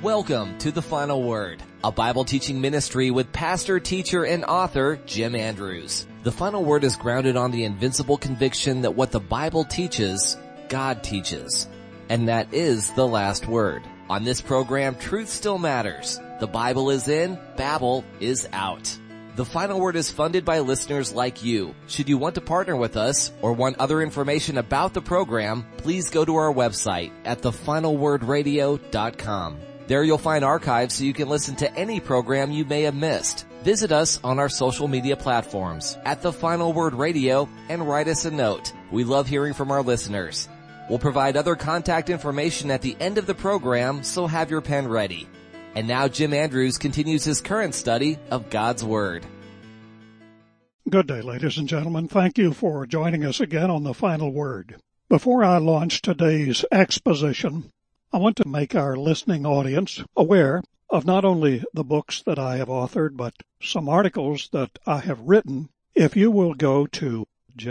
Welcome to The Final Word, a Bible teaching ministry with pastor, teacher, and author Jim Andrews. The Final Word is grounded on the invincible conviction that what the Bible teaches, God teaches. And that is the last word. On this program, truth still matters. The Bible is in, Babel is out. The Final Word is funded by listeners like you. Should you want to partner with us or want other information about the program, please go to our website at thefinalwordradio.com. There you'll find archives so you can listen to any program you may have missed. Visit us on our social media platforms at The Final Word Radio and write us a note. We love hearing from our listeners. We'll provide other contact information at the end of the program, so have your pen ready. And now Jim Andrews continues his current study of God's Word. Good day, ladies and gentlemen. Thank you for joining us again on The Final Word. Before I launch today's exposition, I want to make our listening audience aware of not only the books that I have authored, but some articles that I have written. If you will go to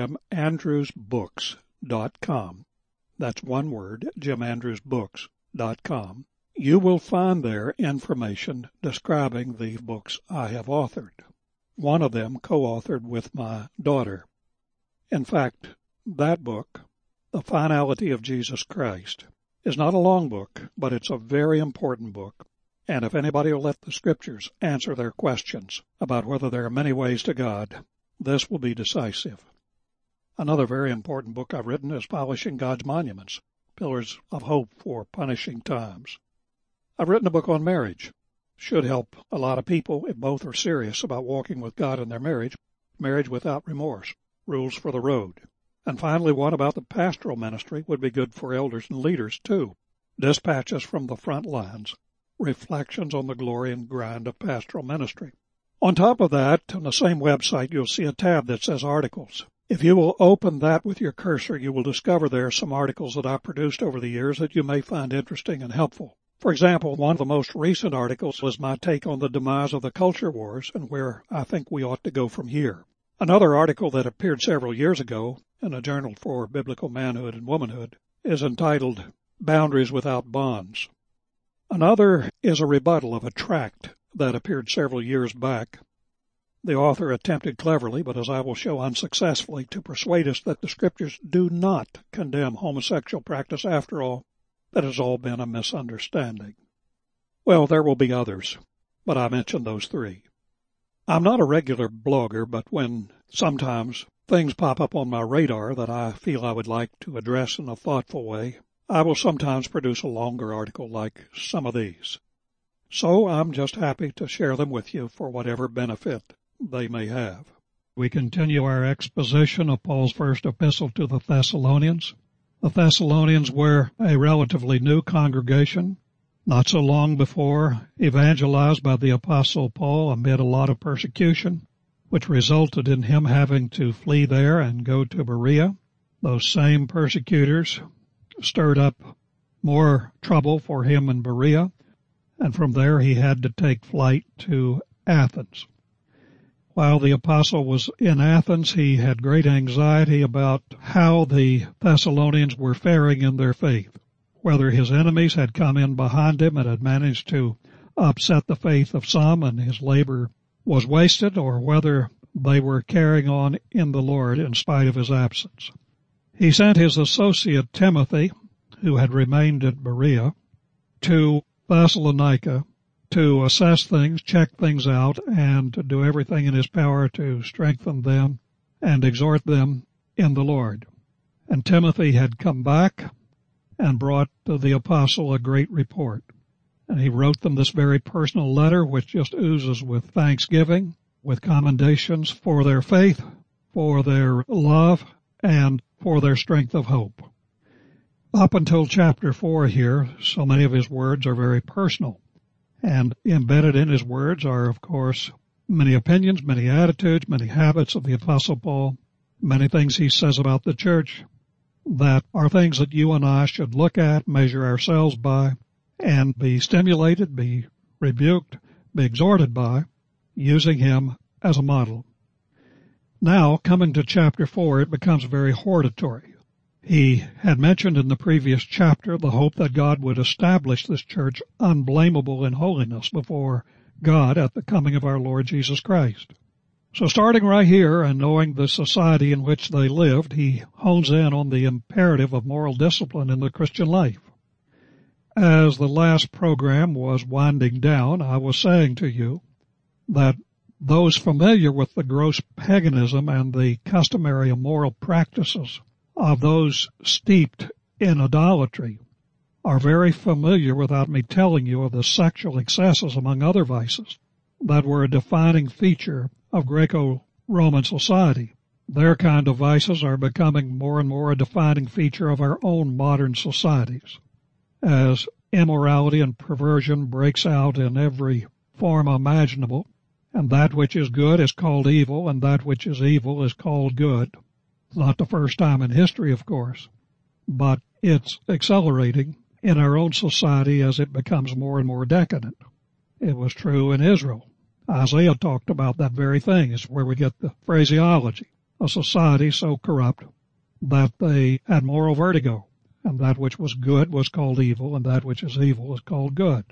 jimandrewsbooks.com, that's one word, jimandrewsbooks.com, you will find there information describing the books I have authored. One of them co-authored with my daughter. In fact, that book, The Finality of Jesus Christ, is not a long book, but it's a very important book. And if anybody will let the Scriptures answer their questions about whether there are many ways to God, this will be decisive. Another very important book I've written is Polishing God's Monuments, Pillars of Hope for Punishing Times. I've written a book on marriage. Should help a lot of people if both are serious about walking with God in their marriage. Marriage Without Remorse, Rules for the Road. And finally, one about the pastoral ministry would be good for elders and leaders, too. Dispatches from the Front Lines, Reflections on the Glory and Grind of Pastoral Ministry. On top of that, on the same website, you'll see a tab that says Articles. If you will open that with your cursor, you will discover there are some articles that I've produced over the years that you may find interesting and helpful. For example, one of the most recent articles was my take on the demise of the culture wars and where I think we ought to go from here. Another article that appeared several years ago in a journal for biblical manhood and womanhood is entitled Boundaries Without Bonds. Another is a rebuttal of a tract that appeared several years back. The author attempted cleverly, but as I will show unsuccessfully, to persuade us that the Scriptures do not condemn homosexual practice after all. That has all been a misunderstanding. Well, there will be others, but I mentioned those three. I'm not a regular blogger, but when sometimes things pop up on my radar that I feel I would like to address in a thoughtful way, I will sometimes produce a longer article like some of these. So I'm just happy to share them with you for whatever benefit they may have. We continue our exposition of Paul's first epistle to the Thessalonians. The Thessalonians were a relatively new congregation, not so long before evangelized by the Apostle Paul amid a lot of persecution, which resulted in him having to flee there and go to Berea. Those same persecutors stirred up more trouble for him in Berea, and from there he had to take flight to Athens. While the apostle was in Athens, he had great anxiety about how the Thessalonians were faring in their faith, whether his enemies had come in behind him and had managed to upset the faith of some and his labor was wasted, or whether they were carrying on in the Lord in spite of his absence. He sent his associate Timothy, who had remained at Berea, to Thessalonica to assess things, check things out, and to do everything in his power to strengthen them and exhort them in the Lord. And Timothy had come back and brought to the apostle a great report. And he wrote them this very personal letter, which just oozes with thanksgiving, with commendations for their faith, for their love, and for their strength of hope. Up until chapter 4 here, so many of his words are very personal. And embedded in his words are, of course, many opinions, many attitudes, many habits of the Apostle Paul, many things he says about the church that are things that you and I should look at, measure ourselves by, and be stimulated, be rebuked, be exhorted by, using him as a model. Now, coming to chapter 4, it becomes very hortatory. He had mentioned in the previous chapter the hope that God would establish this church unblameable in holiness before God at the coming of our Lord Jesus Christ. So starting right here and knowing the society in which they lived, he hones in on the imperative of moral discipline in the Christian life. As the last program was winding down, I was saying to you that those familiar with the gross paganism and the customary immoral practices of those steeped in idolatry are very familiar without me telling you of the sexual excesses, among other vices, that were a defining feature of Greco-Roman society. Their kind of vices are becoming more and more a defining feature of our own modern societies, as immorality and perversion breaks out in every form imaginable, and that which is good is called evil, and that which is evil is called good. It's not the first time in history, of course, but it's accelerating in our own society as it becomes more and more decadent. It was true in Israel. Isaiah talked about that very thing. It's where we get the phraseology. A society so corrupt that they had moral vertigo, and that which was good was called evil, and that which is evil is called good.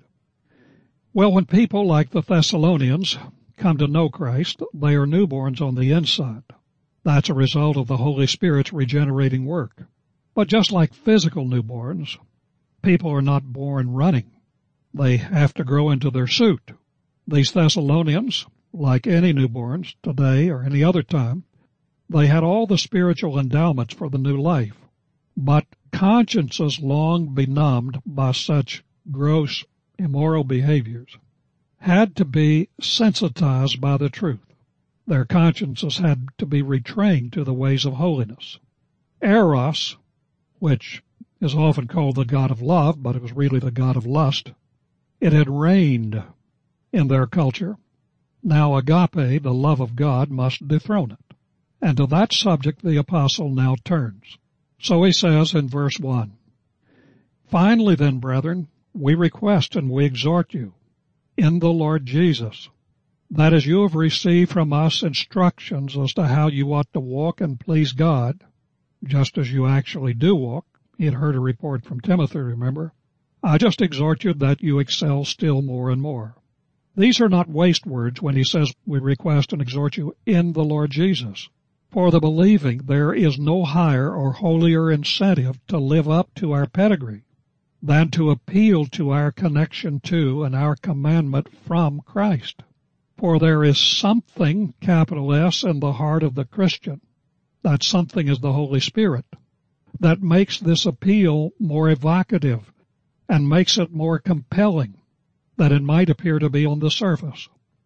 Well, when people like the Thessalonians come to know Christ, they are newborns on the inside. That's a result of the Holy Spirit's regenerating work. But just like physical newborns, people are not born running. They have to grow into their suit. These Thessalonians, like any newborns today or any other time, they had all the spiritual endowments for the new life, but consciences long benumbed by such gross immoral behaviors had to be sensitized by the truth. Their consciences had to be retrained to the ways of holiness. Eros, which is often called the god of love, but it was really the god of lust, it had reigned in their culture. Now agape, the love of God, must dethrone it. And to that subject the apostle now turns. So he says in verse 1, "Finally then, brethren, we request and we exhort you in the Lord Jesus, that as you have received from us instructions as to how you ought to walk and please God, just as you actually do walk," he had heard a report from Timothy, remember, "I just exhort you that you excel still more and more." These are not waste words when he says we request and exhort you in the Lord Jesus. For the believing, there is no higher or holier incentive to live up to our pedigree than to appeal to our connection to and our commandment from Christ. For there is something, capital S, in the heart of the Christian, that something is the Holy Spirit, that makes this appeal more evocative and makes it more compelling than it might appear to be on the surface.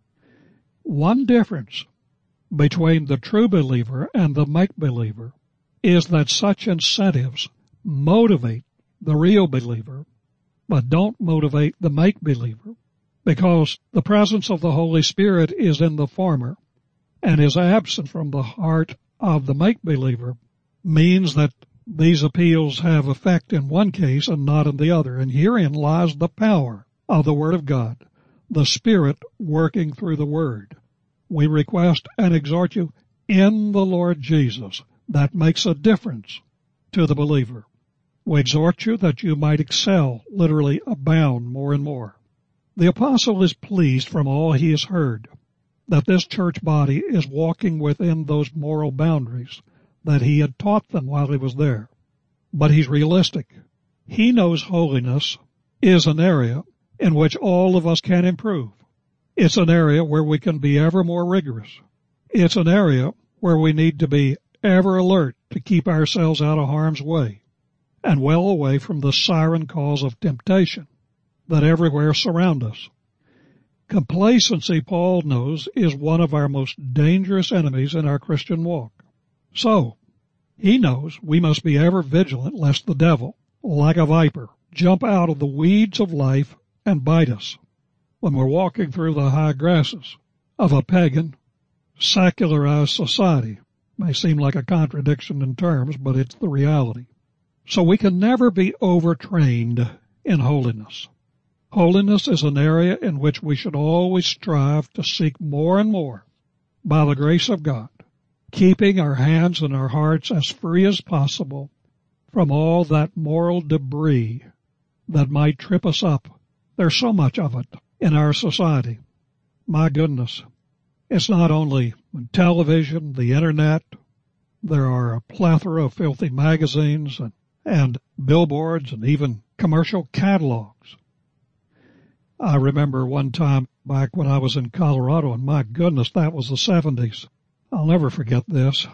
One difference between the true believer and the make-believer is that such incentives motivate the real believer, but don't motivate the make-believer, because the presence of the Holy Spirit is in the former and is absent from the heart of the make-believer, means that these appeals have effect in one case and not in the other. And herein lies the power of the Word of God, the Spirit working through the Word. We request and exhort you in the Lord Jesus. That makes a difference to the believer. We exhort you that you might excel, literally abound more and more. The apostle is pleased from all he has heard that this church body is walking within those moral boundaries that he had taught them while he was there. But he's realistic. He knows holiness is an area in which all of us can improve. It's an area where we can be ever more rigorous. It's an area where we need to be ever alert to keep ourselves out of harm's way and well away from the siren calls of temptation that everywhere surround us. Complacency, Paul knows, is one of our most dangerous enemies in our Christian walk. So, he knows we must be ever vigilant lest the devil, like a viper, jump out of the weeds of life and bite us when we're walking through the high grasses of a pagan, secularized society. May seem like a contradiction in terms, but it's the reality. So we can never be overtrained in holiness. Holiness is an area in which we should always strive to seek more and more by the grace of God, keeping our hands and our hearts as free as possible from all that moral debris that might trip us up. There's so much of it in our society. My goodness. It's not only television, the internet. There are a plethora of filthy magazines and billboards and even commercial catalogs. I remember one time back when I was in Colorado, and my goodness, that was the 70s. I'll never forget this.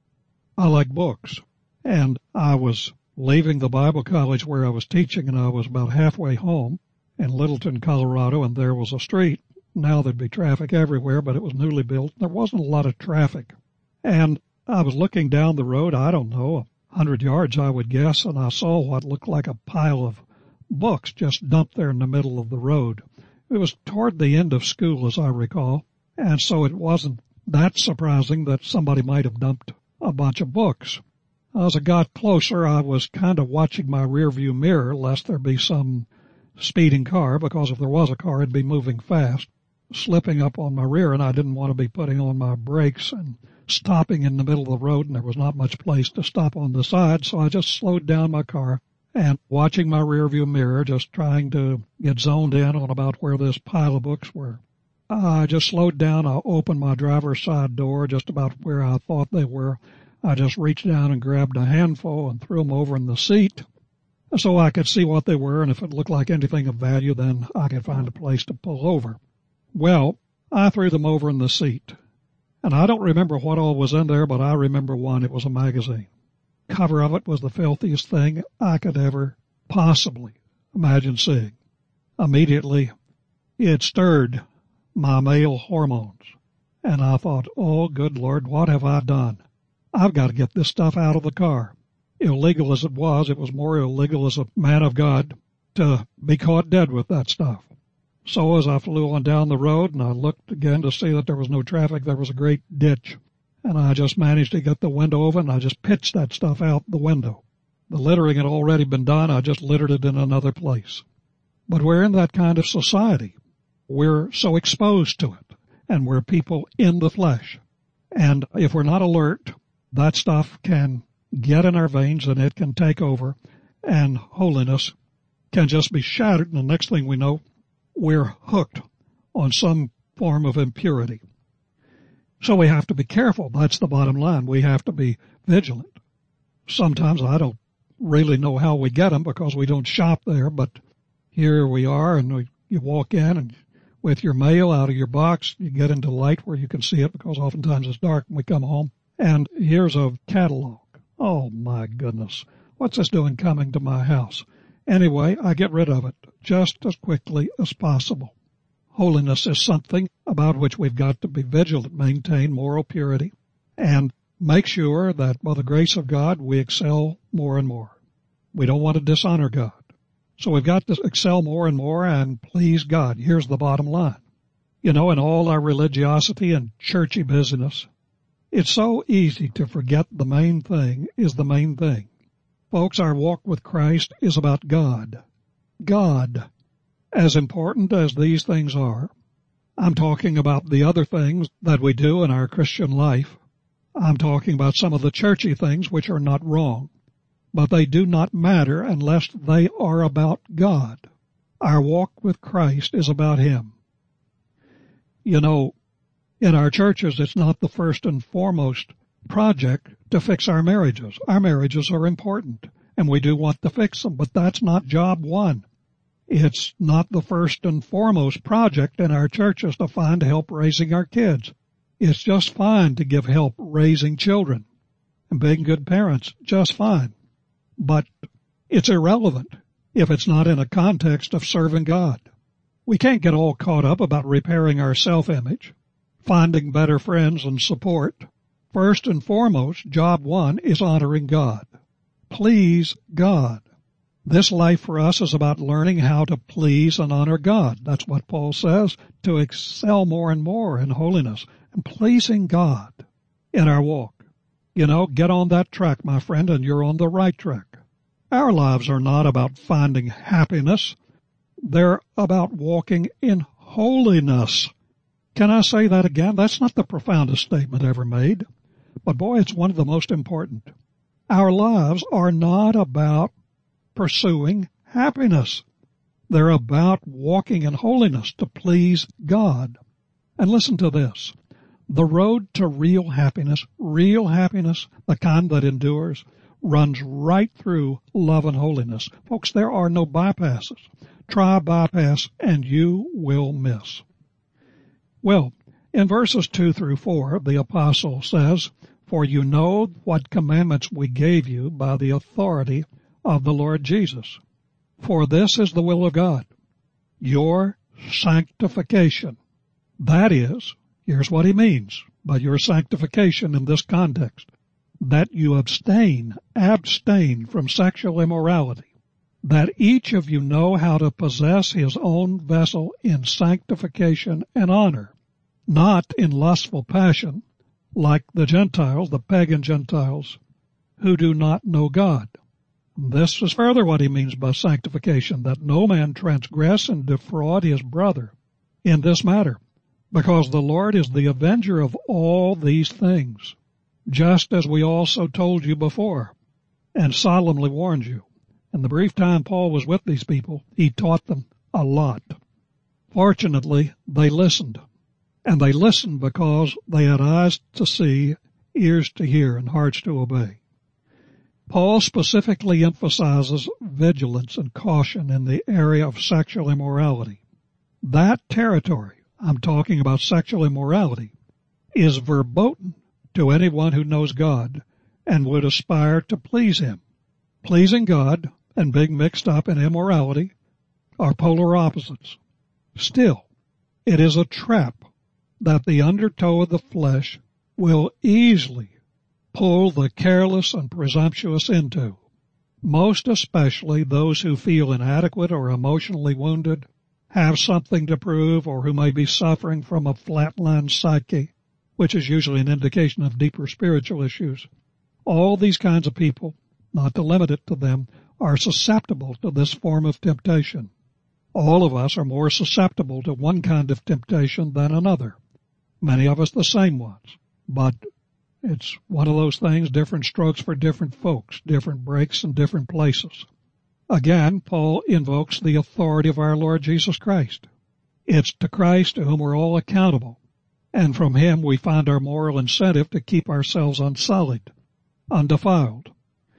I like books, and I was leaving the Bible college where I was teaching, and I was about halfway home in Littleton, Colorado, and there was a street. Now there'd be traffic everywhere, but it was newly built. There wasn't a lot of traffic. And I was looking down the road, I don't know, 100 yards I would guess, and I saw what looked like a pile of books just dumped there in the middle of the road. It was toward the end of school, as I recall, and so it wasn't that surprising that somebody might have dumped a bunch of books. As I got closer, I was kind of watching my rearview mirror lest there be some speeding car, because if there was a car, it'd be moving fast, slipping up on my rear, and I didn't want to be putting on my brakes and stopping in the middle of the road, and there was not much place to stop on the side, so I just slowed down my car and watching my rearview mirror, just trying to get zoned in on about where this pile of books were. I just slowed down. I opened my driver's side door just about where I thought they were. I just reached down and grabbed a handful and threw them over in the seat so I could see what they were, and if it looked like anything of value, then I could find a place to pull over. Well, I threw them over in the seat, and I don't remember what all was in there, but I remember one. It was a magazine. Cover of it was the filthiest thing I could ever possibly imagine seeing. Immediately, it stirred my male hormones, and I thought, oh, good Lord, what have I done? I've got to get this stuff out of the car. Illegal as it was more illegal as a man of God to be caught dead with that stuff. So as I flew on down the road and I looked again to see that there was no traffic, there was a great ditch. And I just managed to get the window open, and I just pitched that stuff out the window. The littering had already been done. I just littered it in another place. But we're in that kind of society. We're so exposed to it, and we're people in the flesh. And if we're not alert, that stuff can get in our veins, and it can take over, and holiness can just be shattered, and the next thing we know, we're hooked on some form of impurity. So we have to be careful. That's the bottom line. We have to be vigilant. Sometimes I don't really know how we get them because we don't shop there, but here we are, and you walk in, and with your mail out of your box, you get into light where you can see it because oftentimes it's dark when we come home, and here's a catalog. Oh, my goodness. What's this doing coming to my house? Anyway, I get rid of it just as quickly as possible. Holiness is something about which we've got to be vigilant, maintain moral purity, and make sure that by the grace of God we excel more and more. We don't want to dishonor God. So we've got to excel more and more and please God. Here's the bottom line. You know, in all our religiosity and churchy business, it's so easy to forget the main thing is the main thing. Folks, our walk with Christ is about God. God. As important as these things are, I'm talking about the other things that we do in our Christian life. I'm talking about some of the churchy things which are not wrong, but they do not matter unless they are about God. Our walk with Christ is about Him. You know, in our churches, it's not the first and foremost project to fix our marriages. Our marriages are important, and we do want to fix them, but that's not job one. It's not the first and foremost project in our churches to find help raising our kids. It's just fine to give help raising children and being good parents, just fine. But it's irrelevant if it's not in a context of serving God. We can't get all caught up about repairing our self-image, finding better friends and support. First and foremost, job one is honoring God. Please God. This life for us is about learning how to please and honor God. That's what Paul says, to excel more and more in holiness and pleasing God in our walk. You know, get on that track, my friend, and you're on the right track. Our lives are not about finding happiness. They're about walking in holiness. Can I say that again? That's not the profoundest statement ever made, but boy, it's one of the most important. Our lives are not about pursuing happiness. They're about walking in holiness to please God. And listen to this. The road to real happiness, the kind that endures, runs right through love and holiness. Folks, there are no bypasses. Try a bypass and you will miss. Well, in verses 2 through 4, the apostle says, "For you know what commandments we gave you by the authority of the Lord Jesus. For this is the will of God, your sanctification." That is, here's what he means by your sanctification in this context, that you abstain from sexual immorality, that each of you know how to possess his own vessel in sanctification and honor, not in lustful passion, like the Gentiles, the pagan Gentiles, who do not know God. This is further what he means by sanctification, that no man transgress and defraud his brother in this matter, because the Lord is the avenger of all these things, just as we also told you before, and solemnly warned you. In the brief time Paul was with these people, he taught them a lot. Fortunately, they listened. And they listened because they had eyes to see, ears to hear, and hearts to obey. Paul specifically emphasizes vigilance and caution in the area of sexual immorality. That territory, I'm talking about sexual immorality, is verboten to anyone who knows God and would aspire to please Him. Pleasing God and being mixed up in immorality are polar opposites. Still, it is a trap that the undertow of the flesh will easily pull the careless and presumptuous into, most especially those who feel inadequate or emotionally wounded, have something to prove, or who may be suffering from a flatlined psyche, which is usually an indication of deeper spiritual issues. All these kinds of people, not to limit it to them, are susceptible to this form of temptation. All of us are more susceptible to one kind of temptation than another. Many of us the same ones, but it's one of those things, different strokes for different folks, different breaks in different places. Again, Paul invokes the authority of our Lord Jesus Christ. It's to Christ to whom we're all accountable, and from Him we find our moral incentive to keep ourselves unsullied, undefiled.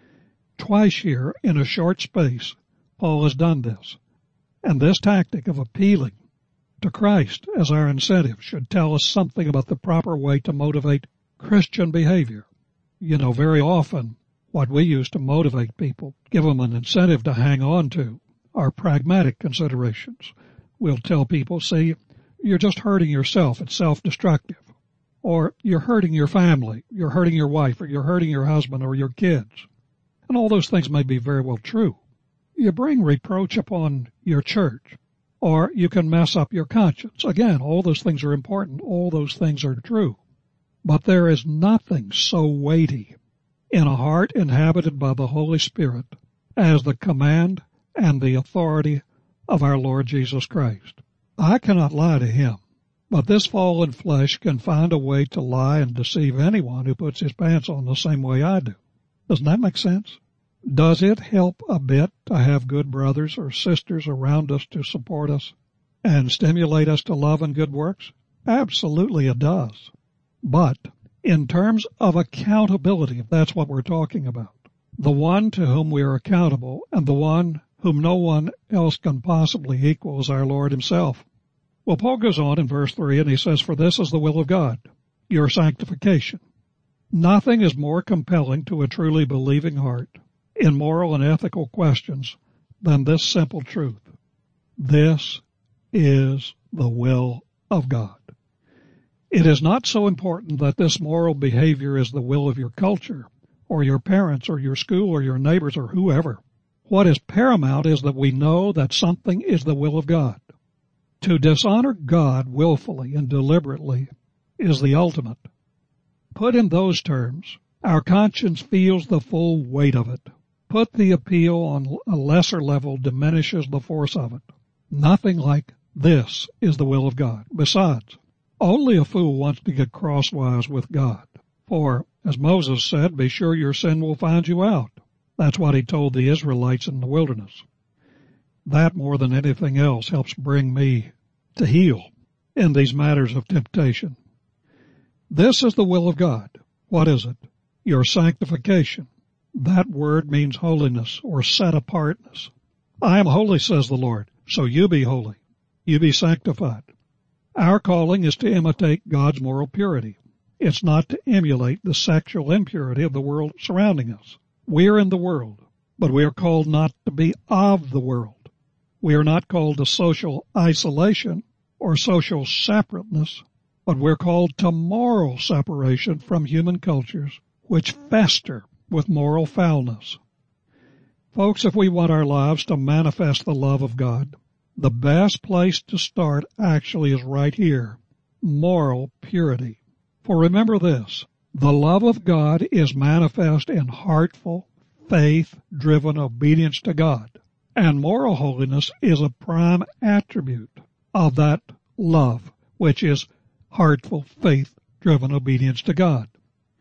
Twice here, in a short space, Paul has done this, and this tactic of appealing to Christ as our incentive should tell us something about the proper way to motivate Christian behavior. You know, very often what we use to motivate people, give them an incentive to hang on to, are pragmatic considerations. We'll tell people, see, you're just hurting yourself, it's self-destructive. Or you're hurting your family, you're hurting your wife, or you're hurting your husband or your kids. And all those things may be very well true. You bring reproach upon your church, or you can mess up your conscience. Again, all those things are important. All those things are true. But there is nothing so weighty in a heart inhabited by the Holy Spirit as the command and the authority of our Lord Jesus Christ. I cannot lie to Him, but this fallen flesh can find a way to lie and deceive anyone who puts his pants on the same way I do. Doesn't that make sense? Does it help a bit to have good brothers or sisters around us to support us and stimulate us to love and good works? Absolutely it does. But in terms of accountability, if that's what we're talking about, the one to whom we are accountable and the one whom no one else can possibly equal is our Lord Himself. Well, Paul goes on in verse 3 and he says, "For this is the will of God, your sanctification." Nothing is more compelling to a truly believing heart in moral and ethical questions than this simple truth. This is the will of God. It is not so important that this moral behavior is the will of your culture, or your parents, or your school, or your neighbors, or whoever. What is paramount is that we know that something is the will of God. To dishonor God willfully and deliberately is the ultimate. Put in those terms, our conscience feels the full weight of it. Put the appeal on a lesser level diminishes the force of it. Nothing like this is the will of God. Besides, only a fool wants to get crosswise with God. For, As Moses said, be sure your sin will find you out. That's what he told the Israelites in the wilderness. That more than anything else helps bring me to heel in these matters of temptation. This is the will of God. What is it? Your sanctification. That word means holiness or set apartness. I am holy, says the Lord, so you be holy. You be sanctified. Our calling is to imitate God's moral purity. It's not to emulate the sexual impurity of the world surrounding us. We are in the world, but we are called not to be of the world. We are not called to social isolation or social separateness, but we're called to moral separation from human cultures which fester with moral foulness. Folks, if we want our lives to manifest the love of God, the best place to start actually is right here, moral purity. For remember this, the love of God is manifest in heartful, faith-driven obedience to God. And moral holiness is a prime attribute of that love, which is heartful, faith-driven obedience to God.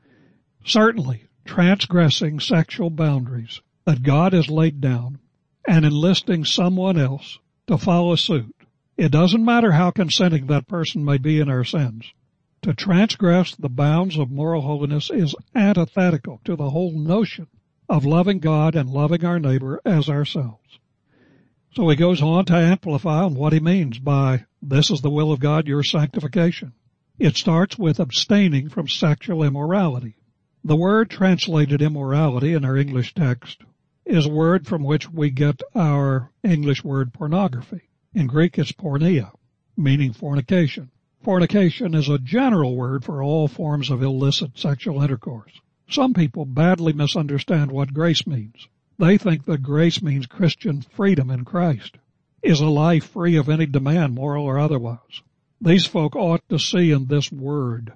Certainly, transgressing sexual boundaries that God has laid down and enlisting someone else to follow suit, it doesn't matter how consenting that person may be in our sins. To transgress the bounds of moral holiness is antithetical to the whole notion of loving God and loving our neighbor as ourselves. So he goes on to amplify on what he means by, this is the will of God, your sanctification. It starts with abstaining from sexual immorality. The word translated immorality in our English text is a word from which we get our English word pornography. In Greek it's porneia, meaning fornication. Fornication is a general word for all forms of illicit sexual intercourse. Some people badly misunderstand what grace means. They think that grace means Christian freedom in Christ, is a life free of any demand, moral or otherwise. These folk ought to see in this word,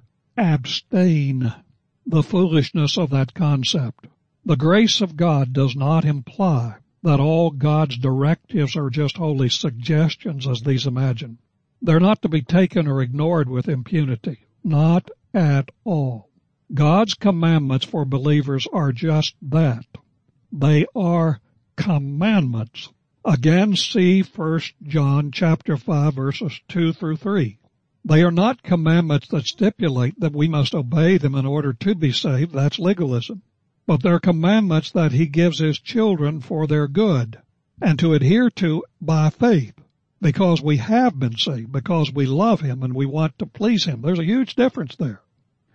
abstain, the foolishness of that concept. The grace of God does not imply that all God's directives are just holy suggestions as these imagine. They're not to be taken or ignored with impunity. Not at all. God's commandments for believers are just that. They are commandments. Again, see 1 John chapter 5 verses 2 through 3. They are not commandments that stipulate that we must obey them in order to be saved. That's legalism. But they're commandments that he gives his children for their good and to adhere to by faith because we have been saved, because we love him and we want to please him. There's a huge difference there.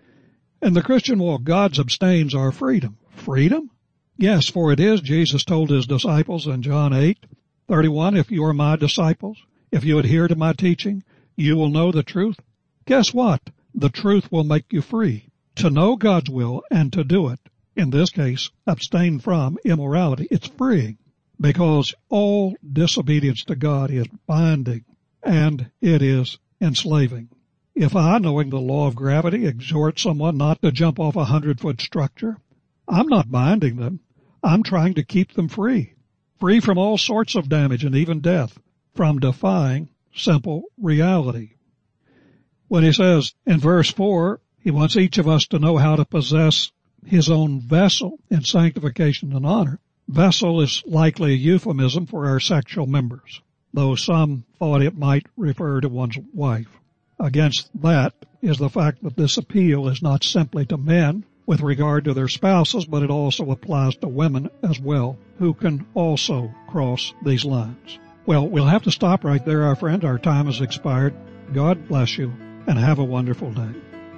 In the Christian walk, God abstains our freedom. Freedom? Yes, for it is, Jesus told his disciples in John 8:31, if you are my disciples, if you adhere to my teaching, you will know the truth. Guess what? The truth will make you free. To know God's will and to do it, in this case, abstain from immorality, it's freeing because all disobedience to God is binding and it is enslaving. If I, knowing the law of gravity, exhort someone not to jump off a 100-foot structure, I'm not binding them. I'm trying to keep them free from all sorts of damage and even death, from defying simple reality. When he says in verse 4, he wants each of us to know how to possess his own vessel in sanctification and honor. Vessel is likely a euphemism for our sexual members, though some thought it might refer to one's wife. Against that is the fact that this appeal is not simply to men with regard to their spouses, but it also applies to women as well, who can also cross these lines. Well, we'll have to stop right there, our friend. Our time has expired. God bless you, and have a wonderful day.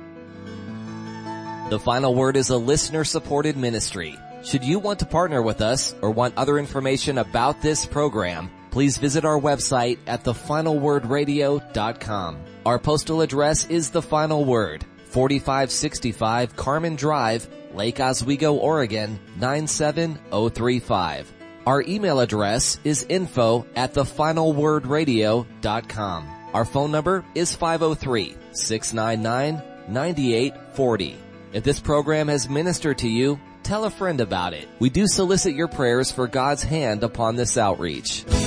The Final Word is a listener-supported ministry. Should you want to partner with us or want other information about this program, please visit our website at thefinalwordradio.com. Our postal address is The Final Word, 4565 Carmen Drive, Lake Oswego, Oregon, 97035. Our email address is info@thefinalwordradio.com. Our phone number is 503-699-9840. If this program has ministered to you, tell a friend about it. We do solicit your prayers for God's hand upon this outreach.